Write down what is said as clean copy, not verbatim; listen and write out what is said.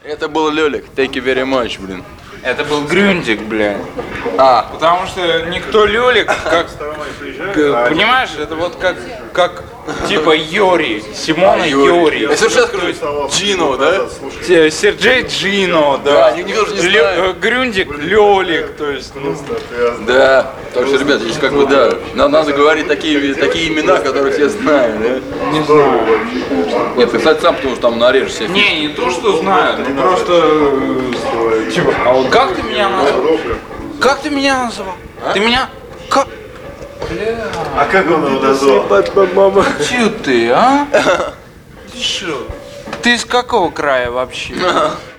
Это был Лёлик. Thank you very much, блин. Это был Грюндик, бля. А, Потому что никто Лёлик, как, понимаешь, это вот как типа Йори, Симона Йори. Я сейчас скажу, Джино, да? Сергей Джино, да. Да, никто же не знает. Грюндик Лёлик, то есть, ну, Да. Так что, ребят, здесь как бы, да, надо говорить такие имена, которые все знают, да? не знаю. Нет, ты, кстати, сам, потому что там нарежешься. Не то, что знаю, ну просто, типа, а вот как ты меня назвал? Как ты меня назвал? Ты меня, как? А как он его назвал? Чё ты, а? Ты шо? Ты из какого края вообще?